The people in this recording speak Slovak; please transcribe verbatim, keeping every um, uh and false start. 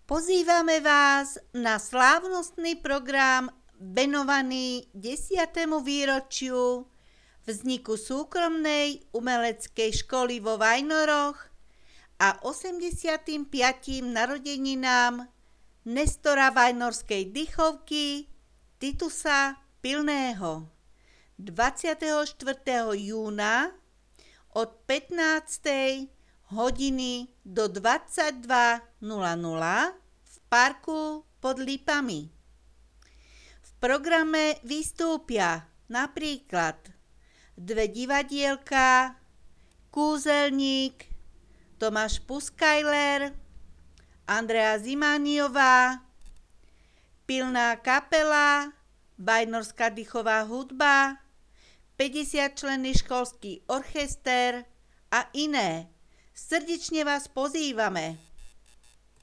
Pozývame vás na slávnostný program venovaný desiatemu výročiu vzniku súkromnej umeleckej školy vo Vajnoroch a osemdesiatym piatym narodeninám Nestora Vajnorskej Dychovky Titusa Pilného. dvadsiateho štvrtého júna od pätnástej hodiny do dvadsaťdva nula nula v parku pod Lipami. V programe vystúpia napríklad dve divadielka, Kúzelník, Tomáš Puskajler, Andrea Zimániová, Pilná kapela, Vajnorská dychová hudba, päťdesiatčlenný školský orchester a iné. Srdečne vás pozývame.